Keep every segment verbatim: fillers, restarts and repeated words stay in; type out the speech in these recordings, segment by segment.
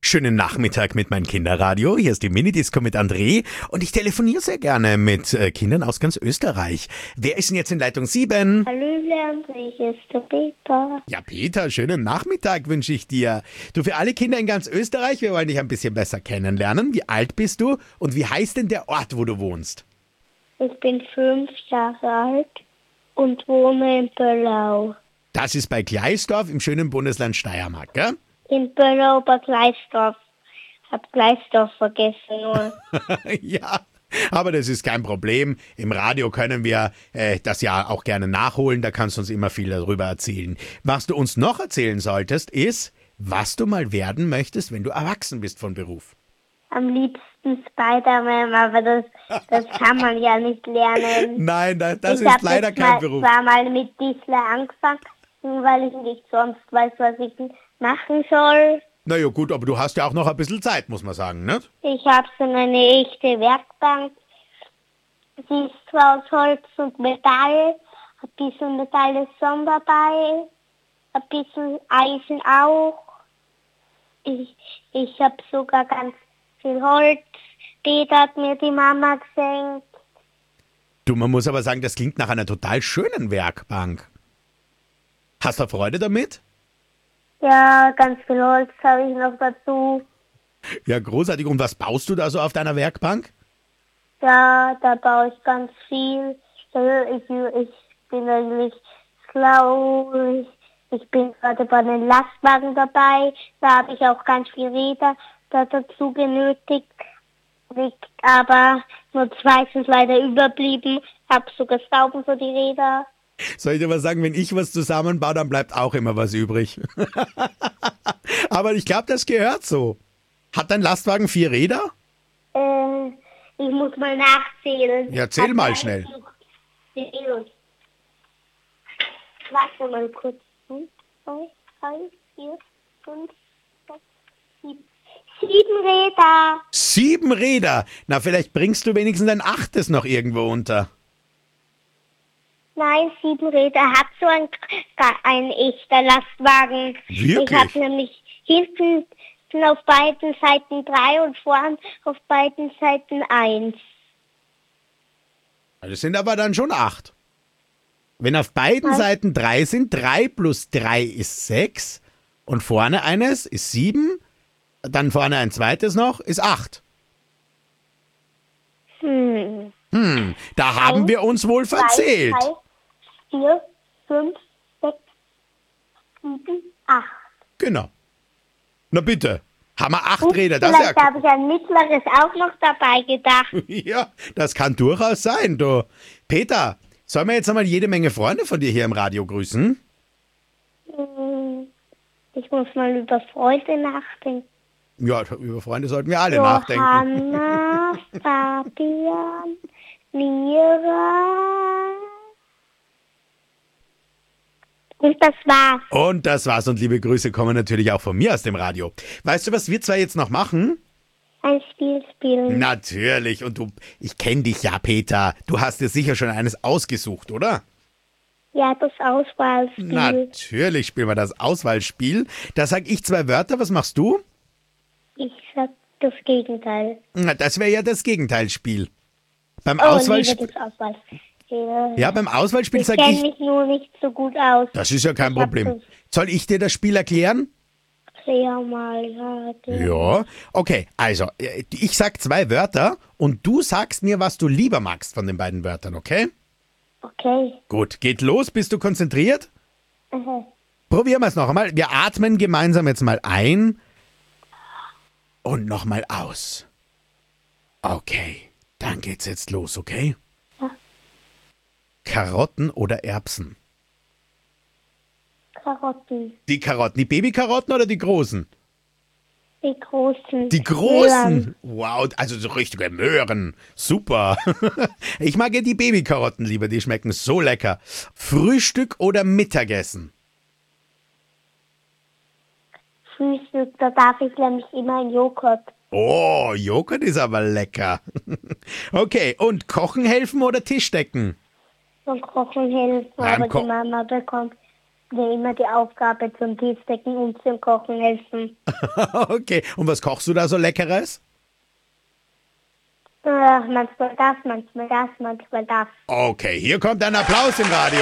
Schönen Nachmittag mit meinem Kinderradio. Hier ist die Minidisco mit André und ich telefoniere sehr gerne mit äh, Kindern aus ganz Österreich. Wer ist denn jetzt in Leitung sieben? Hallöle André, hier ist der Peter. Ja, Peter, schönen Nachmittag wünsche ich dir. Du, für alle Kinder in ganz Österreich, wir wollen dich ein bisschen besser kennenlernen. Wie alt bist du und wie heißt denn der Ort, wo du wohnst? Ich bin fünf Jahre alt und wohne in Böllau. Das ist bei Gleisdorf im schönen Bundesland Steiermark, gell? In Böllau bei Gleisdorf. Hab Gleisdorf vergessen nur. Ja, aber das ist kein Problem. Im Radio können wir äh, das ja auch gerne nachholen. Da kannst du uns immer viel darüber erzählen. Was du uns noch erzählen solltest, ist, was du mal werden möchtest, wenn du erwachsen bist von Beruf. Am liebsten Spider-Man, aber das, das kann man ja nicht lernen. Nein, das, das ich ist leider kein mal, Beruf. Ich habe mal mit Disney angefangen, weil ich nicht sonst weiß, was ich machen soll. Na ja, gut, aber du hast ja auch noch ein bisschen Zeit, muss man sagen, ne? Ich habe so eine echte Werkbank. Sie ist zwar aus Holz und Metall, ein bisschen Metall ist schon dabei, ein bisschen Eisen auch. Ich, ich habe sogar ganz viel Holz. Peter hat mir die Mama geschenkt. Du, man muss aber sagen, das klingt nach einer total schönen Werkbank. Hast du Freude damit? Ja, ganz viel Holz habe ich noch dazu. Ja, großartig. Und was baust du da so auf deiner Werkbank? Ja, da baue ich ganz viel. Ich, ich bin eigentlich schlau. Ich, ich bin gerade bei einem Lastwagen dabei. Da habe ich auch ganz viel Räder da dazu genötigt. Aber nur zwei sind leider überblieben. Ich habe sogar Schrauben für die Räder. Soll ich dir was sagen, wenn ich was zusammenbaue, dann bleibt auch immer was übrig. Aber ich glaube, das gehört so. Hat dein Lastwagen vier Räder? Äh, ich muss mal nachzählen. Ja, zähl mal schnell. Warte mal kurz. Eins, zwei, drei, vier, fünf, sechs, sieben. Sieben Räder. Sieben Räder? Na, vielleicht bringst du wenigstens ein achtes noch irgendwo unter. Nein, sieben Räder hat so ein, ein echter Lastwagen. Wirklich? Ich habe nämlich hinten sind auf beiden Seiten drei und vorn auf beiden Seiten eins. Das sind aber dann schon acht. Wenn auf beiden Was? Seiten drei sind, drei plus drei ist sechs und vorne eines ist sieben, dann vorne ein zweites noch, ist acht. Hm. Hm, da haben wir uns wohl verzählt. Drei, drei, vier, fünf, sechs, sieben, acht. Genau. Na bitte, haben wir acht Und Räder. Das ist vielleicht ja, habe ich ein mittleres auch noch dabei gedacht. ja, das kann durchaus sein, du. Peter, sollen wir jetzt einmal jede Menge Freunde von dir hier im Radio grüßen? Hm. Ich muss mal über Freunde nachdenken. Ja, über Freunde sollten wir alle nachdenken. Johanna, Fabian, Mira. Und das war's. Und das war's und liebe Grüße kommen natürlich auch von mir aus dem Radio. Weißt du, was wir zwei jetzt noch machen? Ein Spiel spielen. Natürlich. Und du, ich kenne dich ja, Peter. Du hast dir sicher schon eines ausgesucht, oder? Ja, das Auswahlspiel. Natürlich spielen wir das Auswahlspiel. Da sag ich zwei Wörter. Was machst du? Ich sag das Gegenteil. Na, das wäre ja das Gegenteilspiel. Beim Oh, Auswahlspiel. liebe das Auswahlspiel. Ja, Ja, beim Auswahlspiel ich sag kenne ich. mich nur nicht so gut aus. Das ist ja kein Ich hab Problem. Soll ich dir das Spiel erklären? das sehr mal, ja. gerne. Ja. Okay, also, äh, ich sag zwei Wörter und du sagst mir, was du lieber magst von den beiden Wörtern, okay? Okay. Gut, geht los. Bist du konzentriert? Aha. Probieren wir es noch einmal. Wir atmen gemeinsam jetzt mal ein und nochmal aus. Okay, dann geht's jetzt los, okay? Ja. Karotten oder Erbsen? Karotten. Die Karotten, die Babykarotten oder die großen? Die großen. Die großen? Möhren. Wow, also so richtige Möhren. Super. Ich mag ja die Babykarotten lieber, die schmecken so lecker. Frühstück oder Mittagessen? Frühstück, da darf ich nämlich immer einen Joghurt. Oh, Joghurt ist aber lecker. Okay, und kochen helfen oder Tisch decken? Und kochen helfen, Beim aber Ko- die Mama bekommt mir immer die Aufgabe zum Tischdecken und zum Kochen helfen. Okay, und was kochst du da so Leckeres? Äh, manchmal das, manchmal das, manchmal das. Okay, hier kommt ein Applaus im Radio.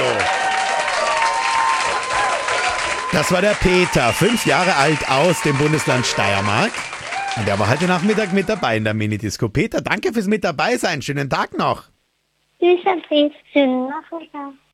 Das war der Peter, fünf Jahre alt aus dem Bundesland Steiermark. Und der war heute Nachmittag mit dabei in der Minidisco. Peter, danke fürs mit dabei sein. Schönen Tag noch. Tschüss, André. Schönen Nachmittag.